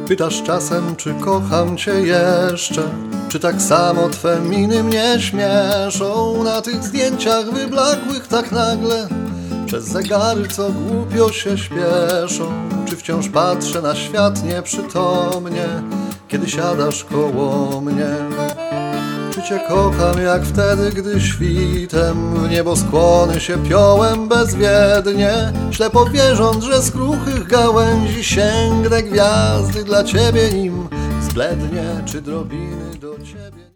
Pytasz czasem, czy kocham cię jeszcze, czy tak samo twe miny mnie śmieszą na tych zdjęciach wyblakłych tak nagle, przez zegary, co głupio się śpieszą. Czy wciąż patrzę na świat nieprzytomnie, kiedy siadasz koło mnie? Czy cię kocham jak wtedy, gdy świtem w nieboskłony się piąłem bezwiednie, ślepo wierząc, że z kruchych gałęzi sięgnę gwiazdy dla ciebie, nim zblednie, czy drobiny do ciebie.